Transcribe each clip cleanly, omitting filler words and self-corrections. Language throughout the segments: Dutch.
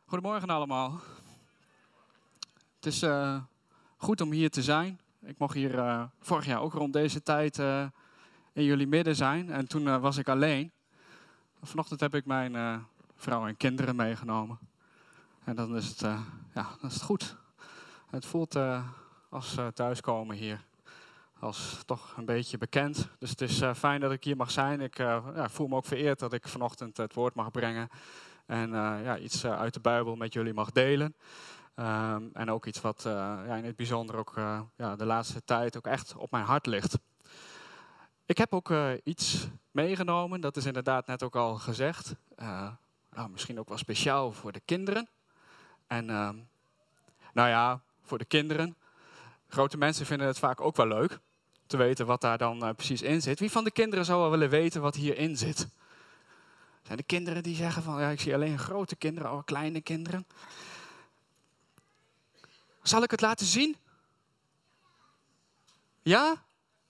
Goedemorgen allemaal. Het is goed om hier te zijn. Ik mocht hier vorig jaar ook rond deze tijd in jullie midden zijn. En toen was ik alleen. Vanochtend heb ik mijn vrouw en kinderen meegenomen. En dan is het, dan is het goed. Het voelt als thuiskomen hier. Als toch een beetje bekend. Dus het is fijn dat ik hier mag zijn. Ik voel me ook vereerd dat ik vanochtend het woord mag brengen. En iets uit de Bijbel met jullie mag delen. En ook iets wat in het bijzonder ook de laatste tijd ook echt op mijn hart ligt. Ik heb ook iets meegenomen, dat is inderdaad net ook al gezegd. Misschien ook wel speciaal voor de kinderen. En voor de kinderen. Grote mensen vinden het vaak ook wel leuk te weten wat daar dan precies in zit. Wie van de kinderen zou wel willen weten wat hierin zit? Zijn de kinderen die zeggen van, ik zie alleen grote kinderen, al kleine kinderen. Zal ik het laten zien? Ja?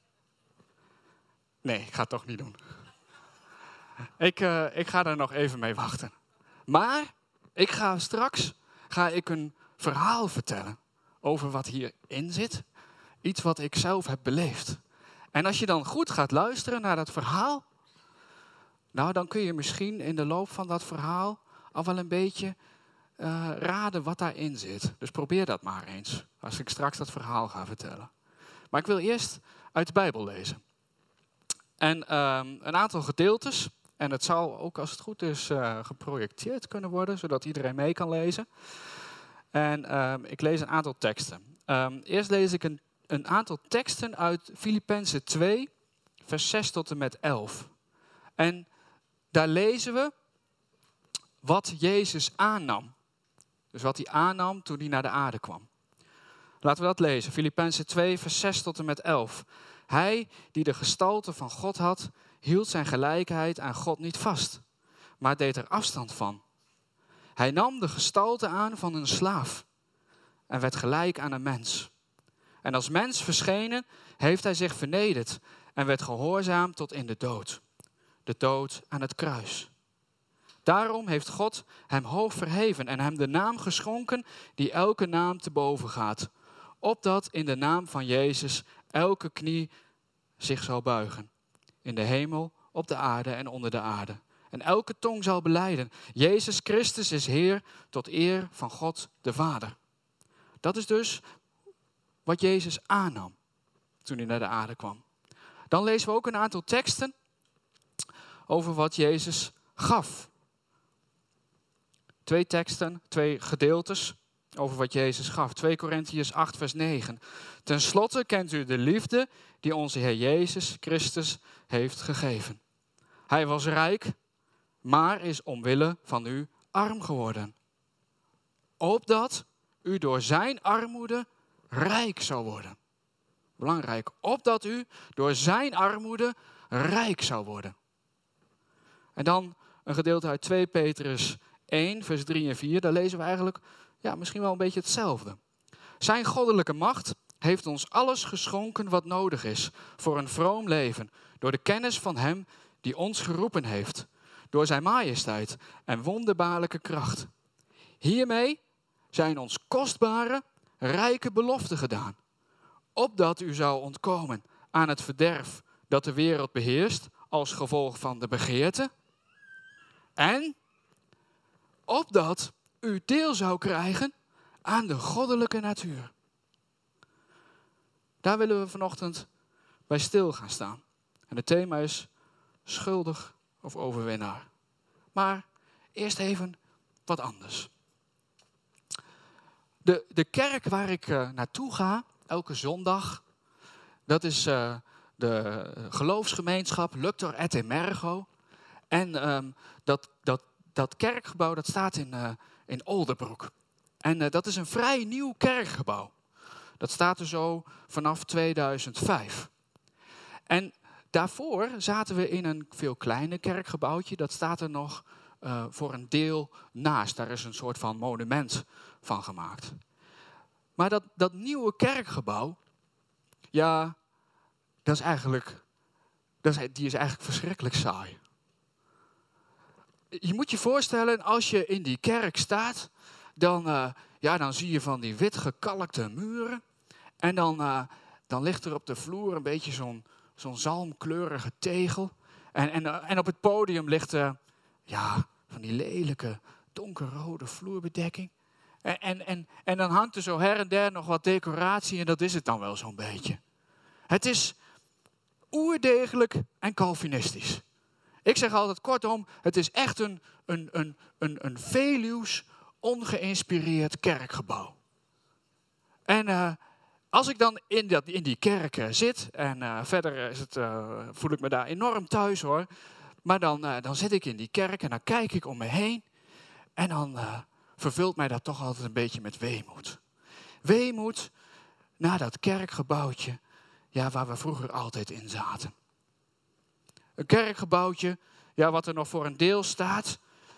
Nee, ik ga het toch niet doen. Ik ga daar nog even mee wachten. Maar ik ga straks een verhaal vertellen over wat hierin zit. Iets wat ik zelf heb beleefd. En als je dan goed gaat luisteren naar dat verhaal, dan kun je misschien in de loop van dat verhaal al wel een beetje raden wat daarin zit. Dus probeer dat maar eens, als ik straks dat verhaal ga vertellen. Maar ik wil eerst uit de Bijbel lezen. En een aantal gedeeltes, en het zal ook als het goed is geprojecteerd kunnen worden, zodat iedereen mee kan lezen. En ik lees een aantal teksten. Eerst lees ik een aantal teksten uit Filippenzen 2, vers 6 tot en met 11. En daar lezen we wat Jezus aannam. Dus wat hij aannam toen hij naar de aarde kwam. Laten we dat lezen. Filippenzen 2, vers 6 tot en met 11. Hij die de gestalte van God had, hield zijn gelijkheid aan God niet vast, maar deed er afstand van. Hij nam de gestalte aan van een slaaf en werd gelijk aan een mens. En als mens verschenen heeft hij zich vernederd en werd gehoorzaam tot in de dood. De dood aan het kruis. Daarom heeft God hem hoog verheven en hem de naam geschonken die elke naam te boven gaat. Opdat in de naam van Jezus elke knie zich zal buigen. In de hemel, op de aarde en onder de aarde. En elke tong zal belijden. Jezus Christus is Heer tot eer van God de Vader. Dat is dus wat Jezus aannam toen hij naar de aarde kwam. Dan lezen we ook een aantal teksten over wat Jezus gaf. 2 teksten, 2 gedeeltes over wat Jezus gaf. 2 Korintiërs 8 vers 9. Ten slotte kent u de liefde die onze Heer Jezus Christus heeft gegeven. Hij was rijk, maar is omwille van u arm geworden. Opdat u door zijn armoede rijk zou worden. Belangrijk, opdat u door zijn armoede rijk zou worden. En dan een gedeelte uit 2 Petrus 1, vers 3 en 4. Daar lezen we eigenlijk misschien wel een beetje hetzelfde. Zijn goddelijke macht heeft ons alles geschonken wat nodig is voor een vroom leven. Door de kennis van hem die ons geroepen heeft. Door zijn majesteit en wonderbaarlijke kracht. Hiermee zijn ons kostbare, rijke beloften gedaan. Opdat u zou ontkomen aan het verderf dat de wereld beheerst als gevolg van de begeerte. En opdat u deel zou krijgen aan de goddelijke natuur. Daar willen we vanochtend bij stil gaan staan. En het thema is schuldig of overwinnaar. Maar eerst even wat anders. De kerk waar ik naartoe ga, elke zondag, dat is de geloofsgemeenschap Luctor et Emergo. En dat kerkgebouw dat staat in Oldenbroek. En dat is een vrij nieuw kerkgebouw. Dat staat er zo vanaf 2005. En daarvoor zaten we in een veel kleiner kerkgebouwtje. Dat staat er nog voor een deel naast. Daar is een soort van monument van gemaakt. Maar dat nieuwe kerkgebouw, die is eigenlijk verschrikkelijk saai. je moet je voorstellen, als je in die kerk staat, dan zie je van die wit gekalkte muren. En dan ligt er op de vloer een beetje zo'n zalmkleurige tegel. En op het podium ligt van die lelijke donkerrode vloerbedekking. En dan hangt er zo her en der nog wat decoratie en dat is het dan wel zo'n beetje. Het is oerdegelijk en Calvinistisch. Ik zeg altijd kortom, het is echt een Veluws ongeïnspireerd kerkgebouw. En als ik dan in die kerk zit, en verder voel ik me daar enorm thuis hoor. Maar dan zit ik in die kerk en dan kijk ik om me heen. En dan vervult mij dat toch altijd een beetje met weemoed. Weemoed naar dat kerkgebouwtje waar we vroeger altijd in zaten. Een kerkgebouwtje wat er nog voor een deel staat.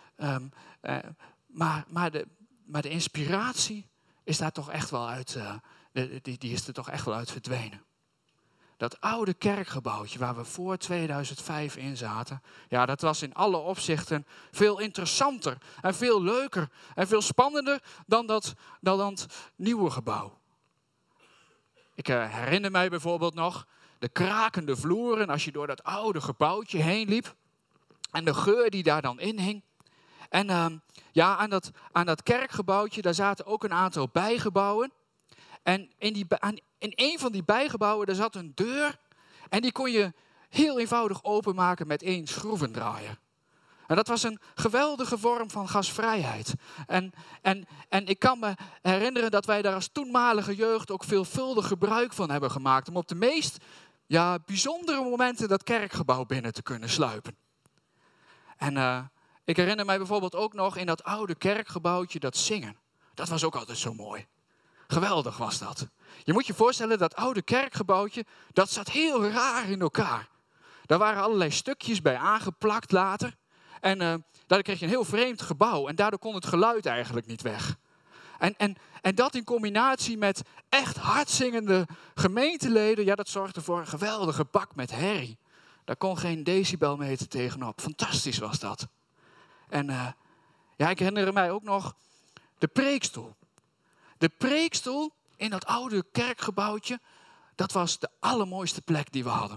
Maar de inspiratie is daar toch echt wel uit, die is er toch echt wel uit verdwenen. Dat oude kerkgebouwtje waar we voor 2005 in zaten, dat was in alle opzichten veel interessanter en veel leuker en veel spannender dan dat nieuwe gebouw. Ik herinner mij bijvoorbeeld nog de krakende vloeren als je door dat oude gebouwtje heen liep en de geur die daar dan in hing. En aan dat kerkgebouwtje, daar zaten ook een aantal bijgebouwen. En in een van die bijgebouwen, daar zat een deur. En die kon je heel eenvoudig openmaken met 1 schroevendraaier. En dat was een geweldige vorm van gastvrijheid. En ik kan me herinneren dat wij daar als toenmalige jeugd ook veelvuldig gebruik van hebben gemaakt. Om op de meest bijzondere momenten dat kerkgebouw binnen te kunnen sluipen. En ik herinner mij bijvoorbeeld ook nog in dat oude kerkgebouwtje dat zingen. Dat was ook altijd zo mooi. Geweldig was dat. Je moet je voorstellen, dat oude kerkgebouwtje, dat zat heel raar in elkaar. Daar waren allerlei stukjes bij aangeplakt later. En daardoor kreeg je een heel vreemd gebouw. En daardoor kon het geluid eigenlijk niet weg. En dat in combinatie met echt hardzingende gemeenteleden, dat zorgde voor een geweldige bak met herrie. Daar kon geen decibelmeter tegenop. Fantastisch was dat. En ik herinner mij ook nog de preekstoel. De preekstoel in dat oude kerkgebouwtje, dat was de allermooiste plek die we hadden.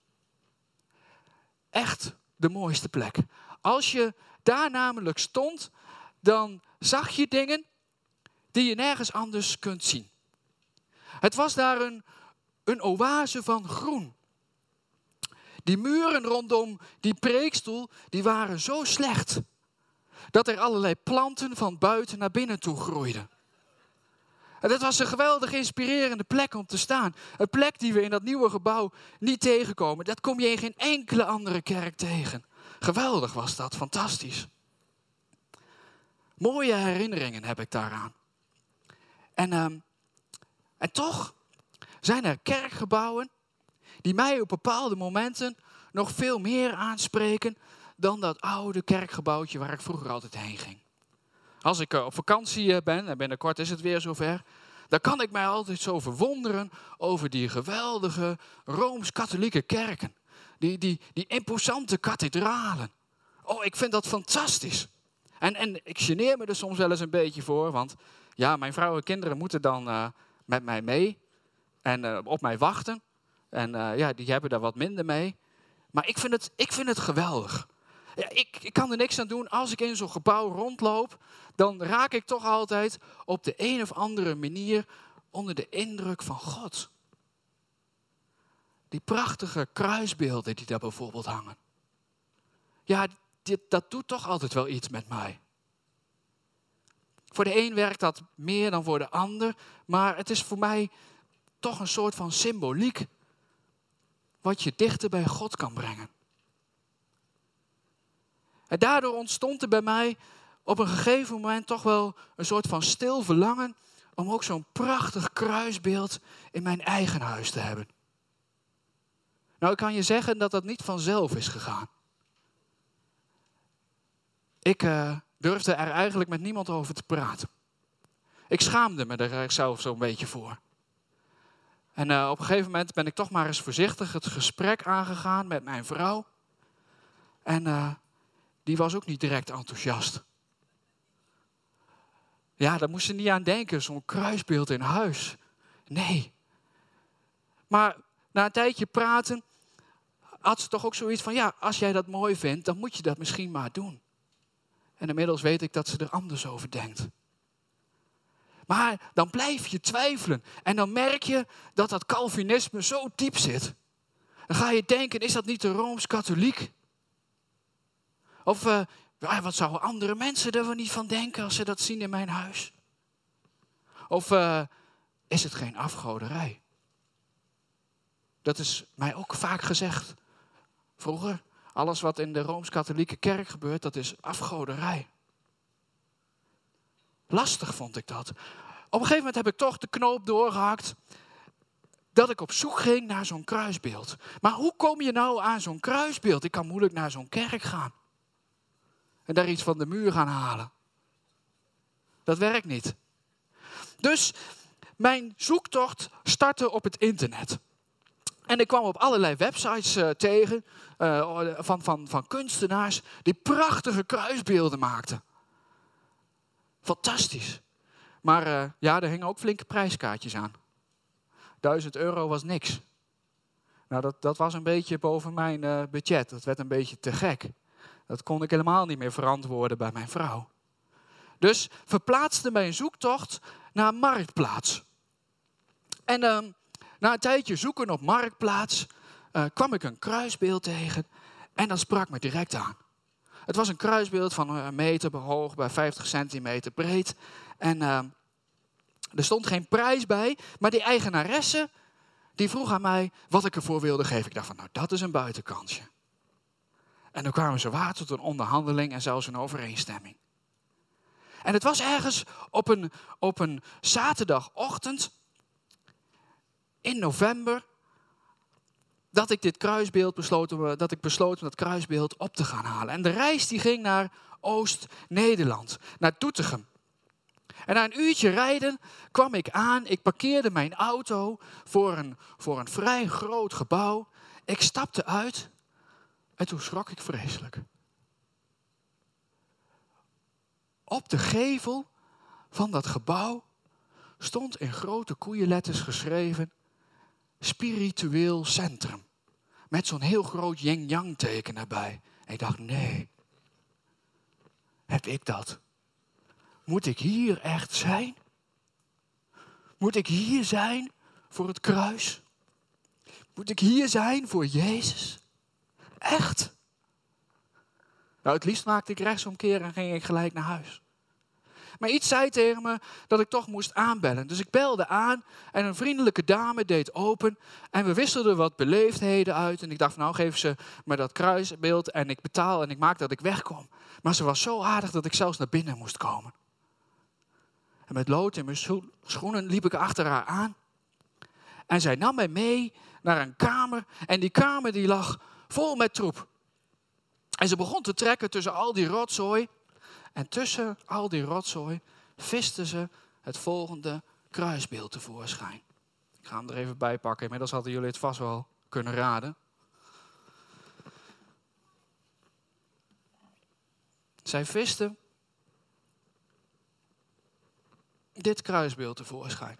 Echt de mooiste plek. Als je daar namelijk stond, dan zag je dingen die je nergens anders kunt zien. Het was daar een oase van groen. Die muren rondom die preekstoel, die waren zo slecht dat er allerlei planten van buiten naar binnen toe groeiden. En dat was een geweldig inspirerende plek om te staan. Een plek die we in dat nieuwe gebouw niet tegenkomen. Dat kom je in geen enkele andere kerk tegen. Geweldig was dat, fantastisch. Mooie herinneringen heb ik daaraan. En toch zijn er kerkgebouwen die mij op bepaalde momenten nog veel meer aanspreken dan dat oude kerkgebouwtje waar ik vroeger altijd heen ging. Als ik op vakantie ben, en binnenkort is het weer zover, dan kan ik mij altijd zo verwonderen over die geweldige Rooms-Katholieke kerken. Die imposante kathedralen. Oh, ik vind dat fantastisch. En ik geneer me er soms wel eens een beetje voor, want mijn vrouw en kinderen moeten dan met mij mee en op mij wachten. En die hebben daar wat minder mee. Maar ik vind het geweldig. Ja, ik kan er niks aan doen. Als ik in zo'n gebouw rondloop, dan raak ik toch altijd op de een of andere manier onder de indruk van God. Die prachtige kruisbeelden die daar bijvoorbeeld hangen. Ja, dat doet toch altijd wel iets met mij. Voor de een werkt dat meer dan voor de ander, maar het is voor mij toch een soort van symboliek wat je dichter bij God kan brengen. En daardoor ontstond er bij mij op een gegeven moment toch wel een soort van stil verlangen om ook zo'n prachtig kruisbeeld in mijn eigen huis te hebben. Nou, ik kan je zeggen dat dat niet vanzelf is gegaan. Ik durfde er eigenlijk met niemand over te praten. Ik schaamde me er zelf zo'n beetje voor. En op een gegeven moment ben ik toch maar eens voorzichtig het gesprek aangegaan met mijn vrouw. En die was ook niet direct enthousiast. Ja, daar moest ze niet aan denken, zo'n kruisbeeld in huis. Nee. Maar na een tijdje praten had ze toch ook zoiets van, ja, als jij dat mooi vindt, dan moet je dat misschien maar doen. En inmiddels weet ik dat ze er anders over denkt. Maar dan blijf je twijfelen. En dan merk je dat dat Calvinisme zo diep zit. Dan ga je denken, is dat niet de Rooms-Katholiek? Of wat zouden andere mensen er wel niet van denken als ze dat zien in mijn huis? Of is het geen afgoderij? Dat is mij ook vaak gezegd. Vroeger, alles wat in de Rooms-Katholieke kerk gebeurt, dat is afgoderij. Lastig vond ik dat. Op een gegeven moment heb ik toch de knoop doorgehakt dat ik op zoek ging naar zo'n kruisbeeld. Maar hoe kom je nou aan zo'n kruisbeeld? Ik kan moeilijk naar zo'n kerk gaan. En daar iets van de muur gaan halen. Dat werkt niet. Dus mijn zoektocht startte op het internet. En ik kwam op allerlei websites tegen van kunstenaars die prachtige kruisbeelden maakten. Fantastisch. Maar er hingen ook flinke prijskaartjes aan. €1000 was niks. Nou, dat was een beetje boven mijn budget. Dat werd een beetje te gek. Dat kon ik helemaal niet meer verantwoorden bij mijn vrouw. Dus verplaatste mijn zoektocht naar Marktplaats. En na een tijdje zoeken op Marktplaats kwam ik een kruisbeeld tegen en dat sprak me direct aan. Het was een kruisbeeld van 1 meter hoog bij 50 centimeter breed. En er stond geen prijs bij, maar die eigenaresse die vroeg aan mij wat ik ervoor wilde geven. Ik dacht van, nou, dat is een buitenkansje. En dan kwamen ze waar tot een onderhandeling en zelfs een overeenstemming. En het was ergens op een zaterdagochtend in november dat ik dit kruisbeeld besloot om dat kruisbeeld op te gaan halen. En de reis die ging naar Oost-Nederland, naar Doetinchem. En na een uurtje rijden kwam ik aan. Ik parkeerde mijn auto voor een vrij groot gebouw. Ik stapte uit en toen schrok ik vreselijk. Op de gevel van dat gebouw stond in grote koeienletters geschreven spiritueel centrum. Met zo'n heel groot yin-yang teken erbij. En ik dacht, nee, heb ik dat? Moet ik hier echt zijn? Moet ik hier zijn voor het kruis? Moet ik hier zijn voor Jezus? Echt? Nou, het liefst maakte ik rechtsomkeer en ging ik gelijk naar huis. Maar iets zei tegen me dat ik toch moest aanbellen. Dus ik belde aan en een vriendelijke dame deed open. En we wisselden wat beleefdheden uit. En ik dacht, nou geef ze me dat kruisbeeld en ik betaal en ik maak dat ik wegkom. Maar ze was zo aardig dat ik zelfs naar binnen moest komen. En met lood in mijn schoenen liep ik achter haar aan. En zij nam mij mee naar een kamer. En die kamer die lag vol met troep. En ze begon te trekken tussen al die rotzooi. En tussen al die rotzooi viste ze het volgende kruisbeeld tevoorschijn. Ik ga hem er even bij pakken. Inmiddels hadden jullie het vast wel kunnen raden. Zij viste dit kruisbeeld tevoorschijn.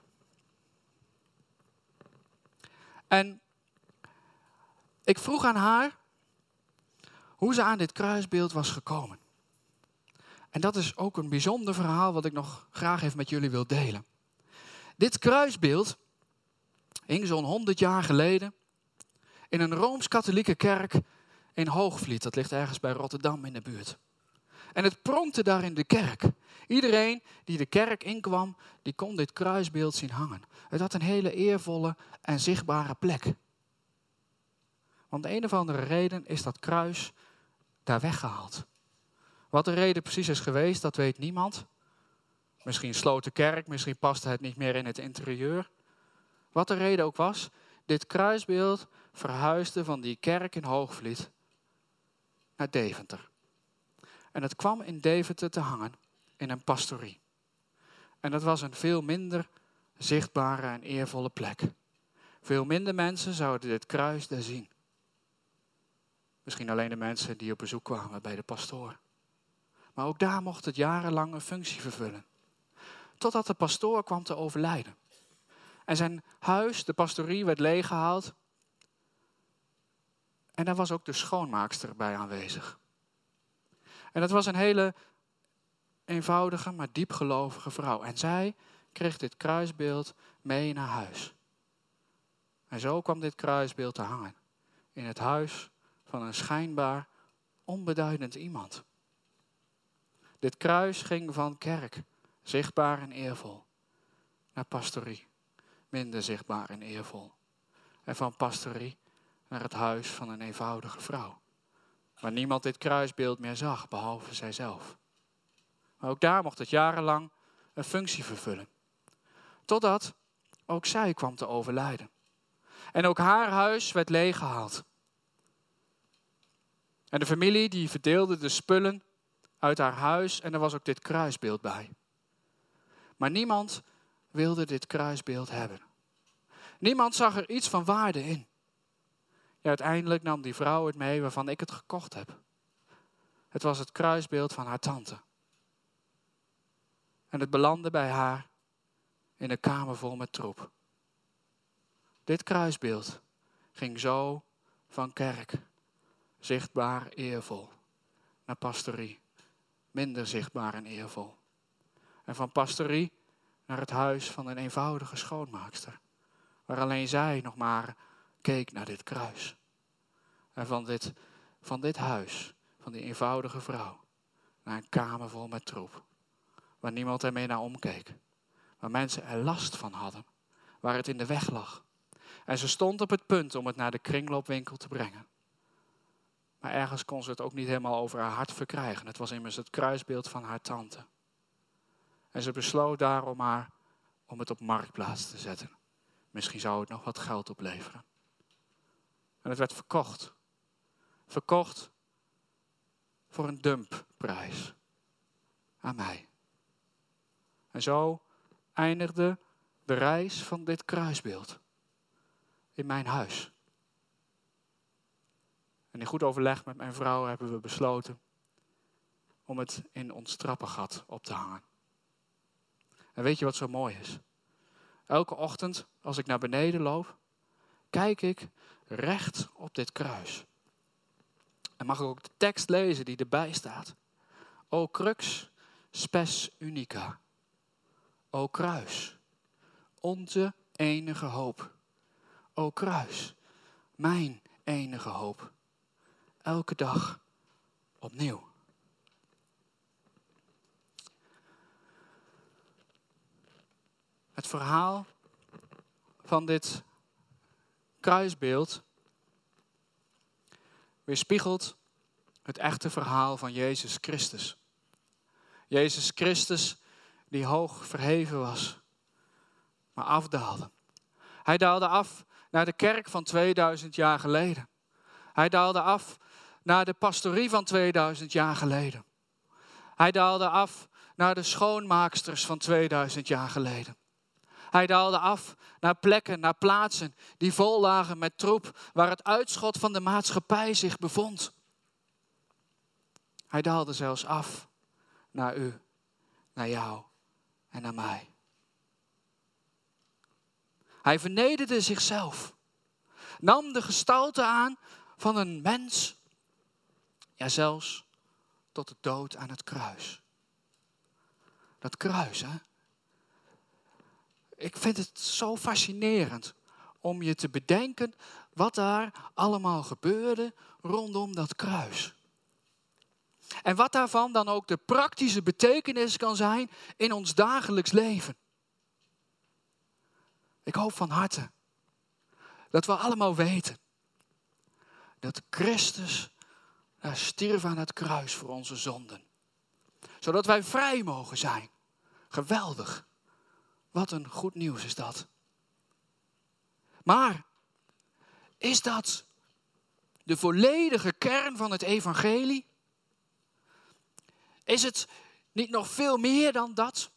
En ik vroeg aan haar hoe ze aan dit kruisbeeld was gekomen. En dat is ook een bijzonder verhaal wat ik nog graag even met jullie wil delen. Dit kruisbeeld hing zo'n 100 jaar geleden in een Rooms-Katholieke kerk in Hoogvliet. Dat ligt ergens bij Rotterdam in de buurt. En het pronkte daar in de kerk. Iedereen die de kerk inkwam, die kon dit kruisbeeld zien hangen. Het had een hele eervolle en zichtbare plek. Want de een of andere reden is dat kruis daar weggehaald. Wat de reden precies is geweest, dat weet niemand. Misschien sloot de kerk, misschien paste het niet meer in het interieur. Wat de reden ook was, dit kruisbeeld verhuisde van die kerk in Hoogvliet naar Deventer. En het kwam in Deventer te hangen in een pastorie. En dat was een veel minder zichtbare en eervolle plek. Veel minder mensen zouden dit kruis daar zien. Misschien alleen de mensen die op bezoek kwamen bij de pastoor. Maar ook daar mocht het jarenlang een functie vervullen. Totdat de pastoor kwam te overlijden. En zijn huis, de pastorie, werd leeggehaald. En daar was ook de schoonmaakster bij aanwezig. En dat was een hele eenvoudige, maar diepgelovige vrouw. En zij kreeg dit kruisbeeld mee naar huis. En zo kwam dit kruisbeeld te hangen. In het huis van een schijnbaar onbeduidend iemand. Dit kruis ging van kerk, zichtbaar en eervol, naar pastorie, minder zichtbaar en eervol. En van pastorie naar het huis van een eenvoudige vrouw. Waar niemand dit kruisbeeld meer zag, behalve zijzelf. Maar ook daar mocht het jarenlang een functie vervullen. Totdat ook zij kwam te overlijden. En ook haar huis werd leeggehaald. En de familie die verdeelde de spullen uit haar huis en er was ook dit kruisbeeld bij. Maar niemand wilde dit kruisbeeld hebben. Niemand zag er iets van waarde in. Ja, uiteindelijk nam die vrouw het mee waarvan ik het gekocht heb. Het was het kruisbeeld van haar tante. En het belandde bij haar in een kamer vol met troep. Dit kruisbeeld ging zo van kerk, zichtbaar eervol, naar pastorie, minder zichtbaar en eervol. En van pastorie naar het huis van een eenvoudige schoonmaakster, waar alleen zij nog maar keek naar dit kruis. En van dit huis, van die eenvoudige vrouw, naar een kamer vol met troep, waar niemand er meer naar omkeek, waar mensen er last van hadden, waar het in de weg lag. En ze stond op het punt om het naar de kringloopwinkel te brengen. Maar ergens kon ze het ook niet helemaal over haar hart verkrijgen. Het was immers het kruisbeeld van haar tante. En ze besloot daarom maar om het op marktplaats te zetten. Misschien zou het nog wat geld opleveren. En het werd verkocht. Verkocht voor een dumpprijs. Aan mij. En zo eindigde de reis van dit kruisbeeld in mijn huis. En in goed overleg met mijn vrouw hebben we besloten om het in ons trappengat op te hangen. En weet je wat zo mooi is? Elke ochtend als ik naar beneden loop, kijk ik recht op dit kruis. En mag ik ook de tekst lezen die erbij staat. O crux spes unica. O kruis, onze enige hoop. O kruis, mijn enige hoop. Elke dag opnieuw. Het verhaal van dit kruisbeeld weerspiegelt het echte verhaal van Jezus Christus. Jezus Christus die hoog verheven was, maar afdaalde. Hij daalde af naar de kerk van 2000 jaar geleden. Hij daalde af naar de pastorie van 2000 jaar geleden. Hij daalde af naar de schoonmaaksters van 2000 jaar geleden. Hij daalde af naar plekken, naar plaatsen die vol lagen met troep, waar het uitschot van de maatschappij zich bevond. Hij daalde zelfs af naar u, naar jou en naar mij. Hij vernederde zichzelf, nam de gestalte aan van een mens, ja zelfs tot de dood aan het kruis. Dat kruis, hè? Ik vind het zo fascinerend om je te bedenken wat daar allemaal gebeurde rondom dat kruis. En wat daarvan dan ook de praktische betekenis kan zijn in ons dagelijks leven. Ik hoop van harte dat we allemaal weten dat Christus daar stierf aan het kruis voor onze zonden. Zodat wij vrij mogen zijn. Geweldig. Wat een goed nieuws is dat. Maar is dat de volledige kern van het evangelie? Is het niet nog veel meer dan dat?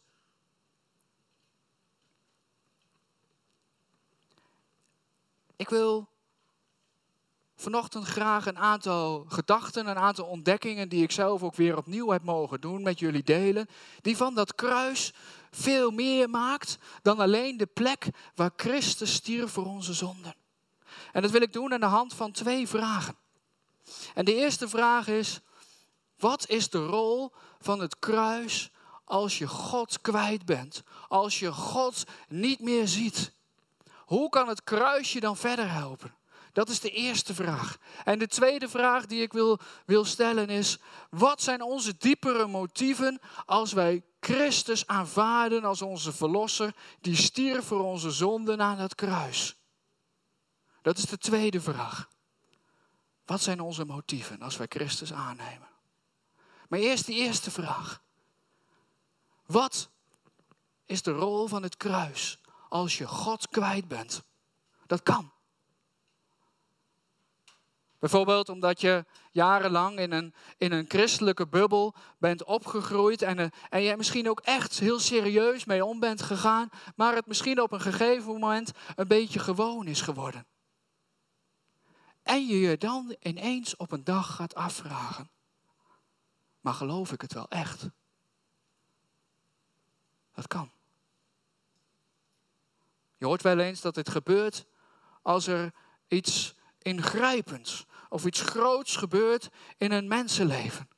Ik wil vanochtend graag een aantal gedachten, een aantal ontdekkingen die ik zelf ook weer opnieuw heb mogen doen, met jullie delen. Die van dat kruis veel meer maakt dan alleen de plek waar Christus stierf voor onze zonden. En dat wil ik doen aan de hand van 2 vragen. En de eerste vraag is, wat is de rol van het kruis als je God kwijt bent? Als je God niet meer ziet? Hoe kan het kruis je dan verder helpen? Dat is de eerste vraag. En de tweede vraag die ik wil stellen is, wat zijn onze diepere motieven als wij Christus aanvaarden als onze verlosser die stierf voor onze zonden aan het kruis? Dat is de tweede vraag. Wat zijn onze motieven als wij Christus aannemen? Maar eerst die eerste vraag. Wat is de rol van het kruis als je God kwijt bent? Dat kan. Bijvoorbeeld omdat je jarenlang in een christelijke bubbel bent opgegroeid en je misschien ook echt heel serieus mee om bent gegaan, maar het misschien op een gegeven moment een beetje gewoon is geworden. En je je dan ineens op een dag gaat afvragen, maar geloof ik het wel echt? Dat kan. Je hoort wel eens dat dit gebeurt als er iets ingrijpends of iets groots gebeurt in een mensenleven.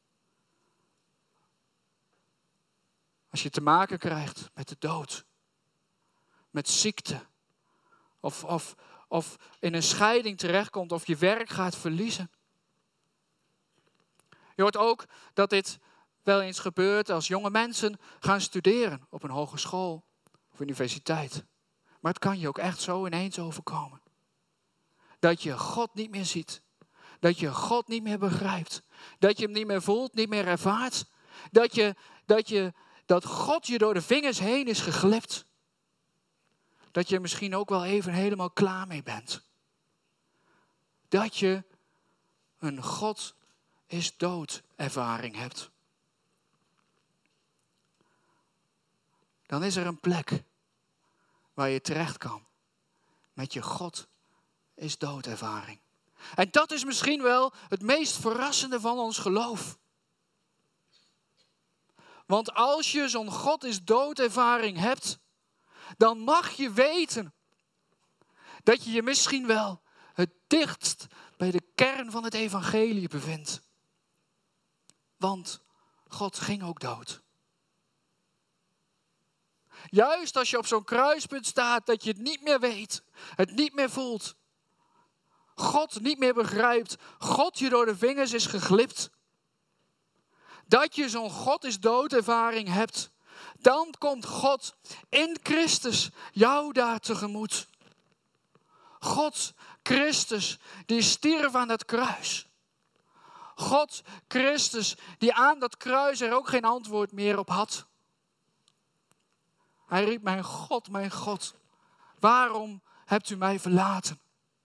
Als je te maken krijgt met de dood, met ziekte, of in een scheiding terechtkomt of je werk gaat verliezen. Je hoort ook dat dit wel eens gebeurt als jonge mensen gaan studeren op een hogeschool of universiteit. Maar het kan je ook echt zo ineens overkomen. Dat je God niet meer ziet. Dat je God niet meer begrijpt. Dat je hem niet meer voelt, niet meer ervaart. Dat God je door de vingers heen is geglipt. Dat je er misschien ook wel even helemaal klaar mee bent. Dat je een God is dood ervaring hebt. Dan is er een plek waar je terecht kan met je God is dood ervaring. En dat is misschien wel het meest verrassende van ons geloof. Want als je zo'n God is dood ervaring hebt, dan mag je weten dat je je misschien wel het dichtst bij de kern van het evangelie bevindt. Want God ging ook dood. Juist als je op zo'n kruispunt staat dat je het niet meer weet, het niet meer voelt, God niet meer begrijpt, God je door de vingers is geglipt, dat je zo'n God is dood ervaring hebt, dan komt God in Christus jou daar tegemoet. God, Christus, die stierf aan het kruis. God, Christus, die aan dat kruis er ook geen antwoord meer op had. Hij riep, mijn God, waarom hebt u mij verlaten?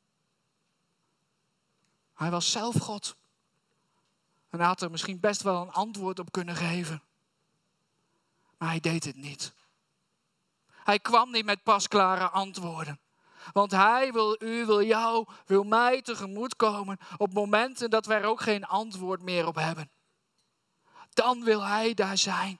Hij was zelf God. En hij had er misschien best wel een antwoord op kunnen geven. Maar hij deed het niet. Hij kwam niet met pasklare antwoorden. Want hij wil u, wil jou, wil mij tegemoet komen op momenten dat we er ook geen antwoord meer op hebben. Dan wil hij daar zijn.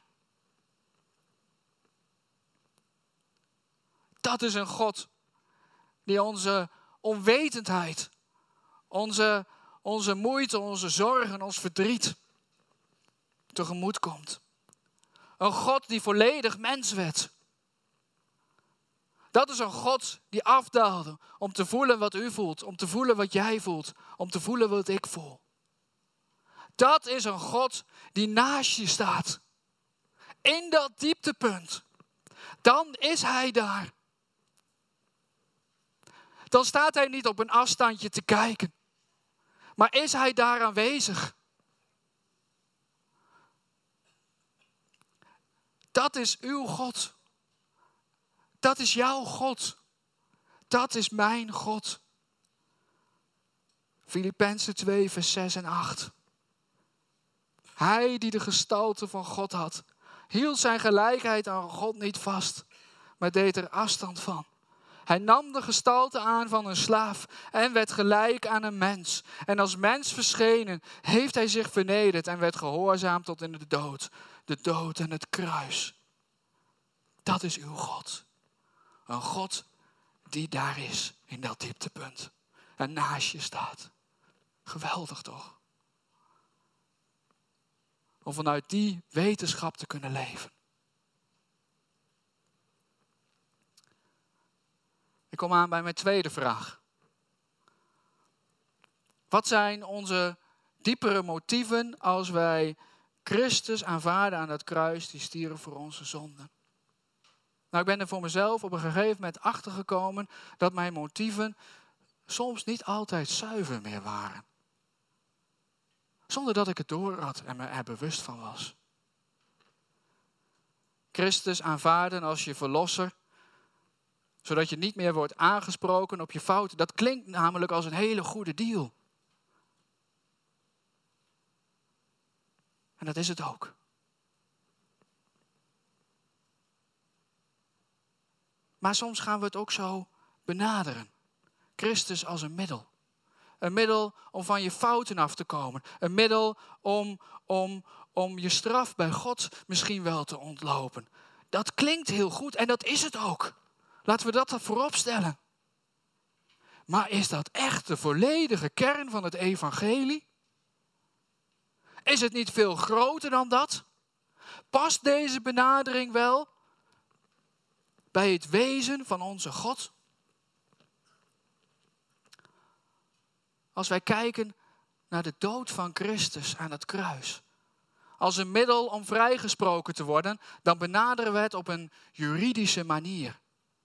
Dat is een God die onze onwetendheid, onze moeite, onze zorgen, ons verdriet tegemoet komt. Een God die volledig mens werd. Dat is een God die afdaalde om te voelen wat u voelt, om te voelen wat jij voelt, om te voelen wat ik voel. Dat is een God die naast je staat. In dat dieptepunt. Dan is hij daar. Dan staat hij niet op een afstandje te kijken. Maar is hij daar aanwezig? Dat is uw God. Dat is jouw God. Dat is mijn God. Filippenzen 2 vers 6 en 8. Hij die de gestalte van God had, hield zijn gelijkheid aan God niet vast, maar deed er afstand van. Hij nam de gestalte aan van een slaaf en werd gelijk aan een mens. En als mens verschenen heeft hij zich vernederd en werd gehoorzaam tot in de dood. De dood en het kruis. Dat is uw God. Een God die daar is in dat dieptepunt. En naast je staat. Geweldig toch? Om vanuit die wetenschap te kunnen leven. Ik kom aan bij mijn tweede vraag. Wat zijn onze diepere motieven als wij Christus aanvaarden aan het kruis die stierf voor onze zonden? Nou, ik ben er voor mezelf op een gegeven moment achtergekomen dat mijn motieven soms niet altijd zuiver meer waren. Zonder dat ik het door had en me er bewust van was. Christus aanvaarden als je verlosser, zodat je niet meer wordt aangesproken op je fouten. Dat klinkt namelijk als een hele goede deal. En dat is het ook. Maar soms gaan we het ook zo benaderen. Christus als een middel. Een middel om van je fouten af te komen. Een middel om je straf bij God misschien wel te ontlopen. Dat klinkt heel goed en dat is het ook. Laten we dat voorop stellen. Maar is dat echt de volledige kern van het evangelie? Is het niet veel groter dan dat? Past deze benadering wel bij het wezen van onze God? Als wij kijken naar de dood van Christus aan het kruis, als een middel om vrijgesproken te worden, dan benaderen we het op een juridische manier.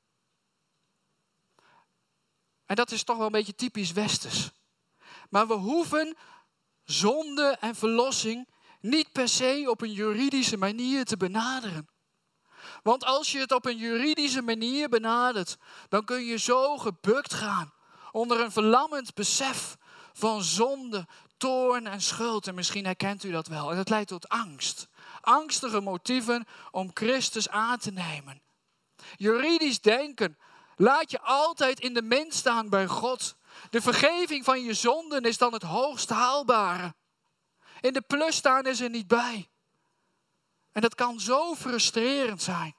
En dat is toch wel een beetje typisch westers. Maar we hoeven zonde en verlossing niet per se op een juridische manier te benaderen. Want als je het op een juridische manier benadert, dan kun je zo gebukt gaan onder een verlammend besef van zonde, toorn en schuld. En misschien herkent u dat wel. En dat leidt tot angst. Angstige motieven om Christus aan te nemen. Juridisch denken laat je altijd in de min staan bij God. De vergeving van je zonden is dan het hoogst haalbare. In de plus staan is er niet bij. En dat kan zo frustrerend zijn.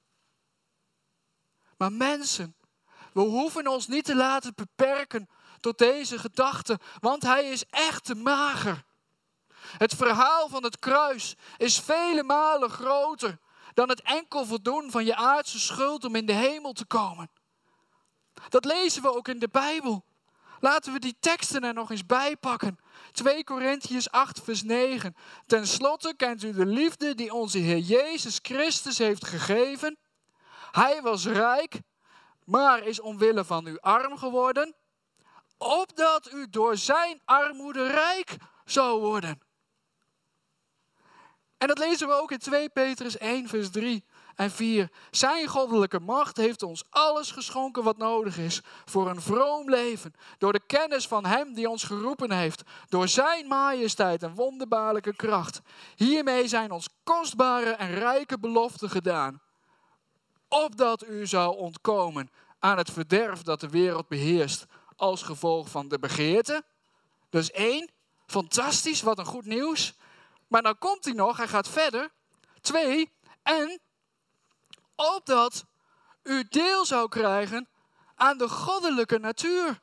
Maar mensen, we hoeven ons niet te laten beperken tot deze gedachte, want hij is echt te mager. Het verhaal van het kruis is vele malen groter dan het enkel voldoen van je aardse schuld om in de hemel te komen. Dat lezen we ook in de Bijbel. Laten we die teksten er nog eens bij pakken. 2 Korintiërs 8 vers 9. Ten slotte kent u de liefde die onze Heer Jezus Christus heeft gegeven. Hij was rijk, maar is omwille van u arm geworden, opdat u door zijn armoede rijk zou worden. En dat lezen we ook in 2 Petrus 1 vers 3 en 4. Zijn goddelijke macht heeft ons alles geschonken wat nodig is voor een vroom leven. Door de kennis van hem die ons geroepen heeft. Door zijn majesteit en wonderbaarlijke kracht. Hiermee zijn ons kostbare en rijke beloften gedaan. Opdat u zou ontkomen aan het verderf dat de wereld beheerst als gevolg van de begeerte. Dus 1, fantastisch, wat een goed nieuws. Maar dan komt hij nog, hij gaat verder. 2, en opdat u deel zou krijgen aan de goddelijke natuur.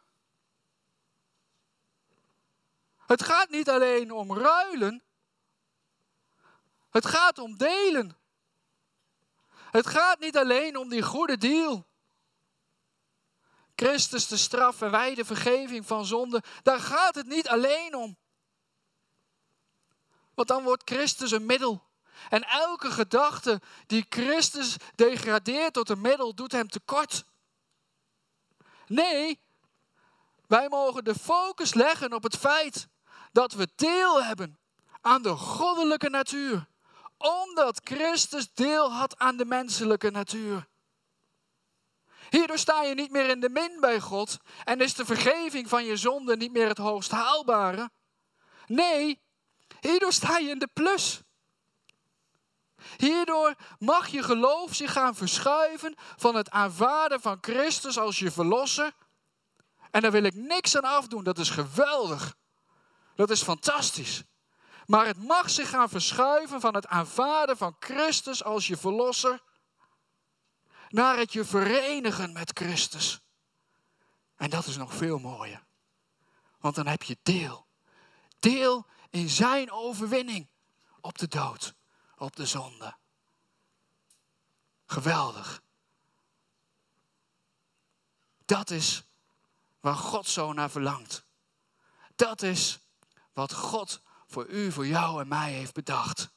Het gaat niet alleen om ruilen. Het gaat om delen. Het gaat niet alleen om die goede deal. Christus de straf en wij de vergeving van zonde. Daar gaat het niet alleen om. Want dan wordt Christus een middel. En elke gedachte die Christus degradeert tot een middel doet hem tekort. Nee, wij mogen de focus leggen op het feit dat we deel hebben aan de goddelijke natuur. Omdat Christus deel had aan de menselijke natuur. Hierdoor sta je niet meer in de min bij God en is de vergeving van je zonde niet meer het hoogst haalbare. Nee, hierdoor sta je in de plus. Hierdoor mag je geloof zich gaan verschuiven van het aanvaarden van Christus als je verlosser. En daar wil ik niks aan afdoen, dat is geweldig. Dat is fantastisch. Maar het mag zich gaan verschuiven van het aanvaarden van Christus als je verlosser naar het je verenigen met Christus. En dat is nog veel mooier. Want dan heb je deel. Deel in zijn overwinning op de dood, op de zonde. Geweldig. Dat is waar God zo naar verlangt. Dat is wat God voor u, voor jou en mij heeft bedacht.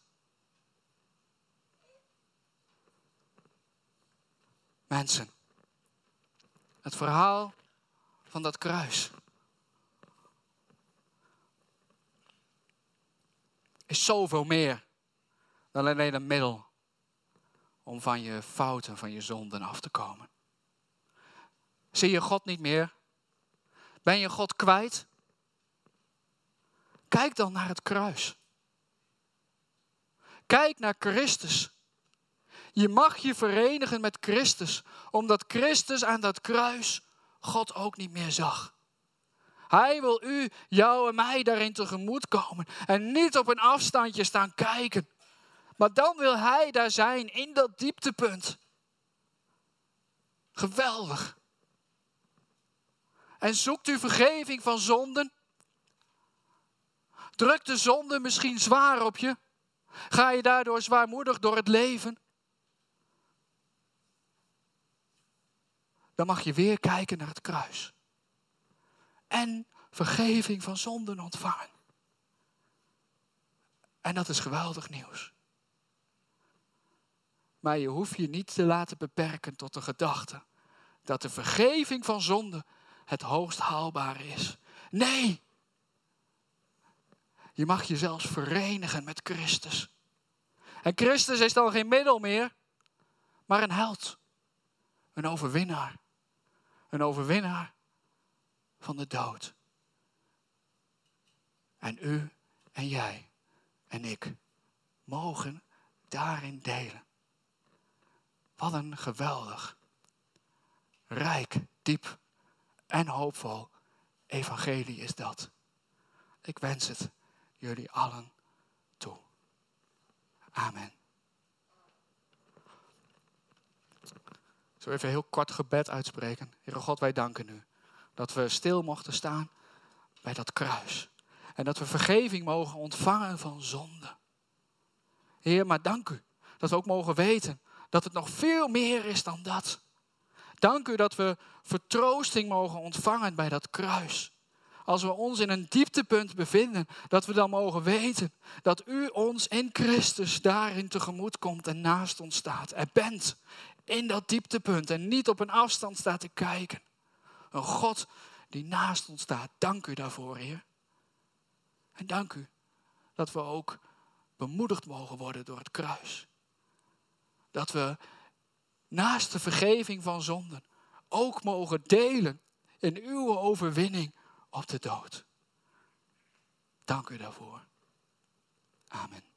Mensen, het verhaal van dat kruis is zoveel meer dan alleen een middel om van je fouten, van je zonden af te komen. Zie je God niet meer? Ben je God kwijt? Kijk dan naar het kruis. Kijk naar Christus. Je mag je verenigen met Christus, omdat Christus aan dat kruis God ook niet meer zag. Hij wil u, jou en mij daarin tegemoet komen en niet op een afstandje staan kijken. Maar dan wil hij daar zijn, in dat dieptepunt. Geweldig. En zoekt u vergeving van zonden? Drukt de zonde misschien zwaar op je? Ga je daardoor zwaarmoedig door het leven? Dan mag je weer kijken naar het kruis. En vergeving van zonden ontvangen. En dat is geweldig nieuws. Maar je hoeft je niet te laten beperken tot de gedachte dat de vergeving van zonden het hoogst haalbare is. Nee! Je mag je zelfs verenigen met Christus. En Christus is dan geen middel meer, maar een held. Een overwinnaar. Een overwinnaar van de dood. En u en jij en ik mogen daarin delen. Wat een geweldig, rijk, diep en hoopvol evangelie is dat. Ik wens het jullie allen toe. Amen. Zo even heel kort gebed uitspreken. Heere God, wij danken u dat we stil mochten staan bij dat kruis. En dat we vergeving mogen ontvangen van zonde. Heer, maar dank u dat we ook mogen weten dat het nog veel meer is dan dat. Dank u dat we vertroosting mogen ontvangen bij dat kruis. Als we ons in een dieptepunt bevinden, dat we dan mogen weten dat u ons in Christus daarin tegemoet komt en naast ons staat. Er bent in dat dieptepunt en niet op een afstand staat te kijken. Een God die naast ons staat. Dank u daarvoor, Heer. En dank u dat we ook bemoedigd mogen worden door het kruis. Dat we naast de vergeving van zonden ook mogen delen in uw overwinning op de dood. Dank u daarvoor. Amen.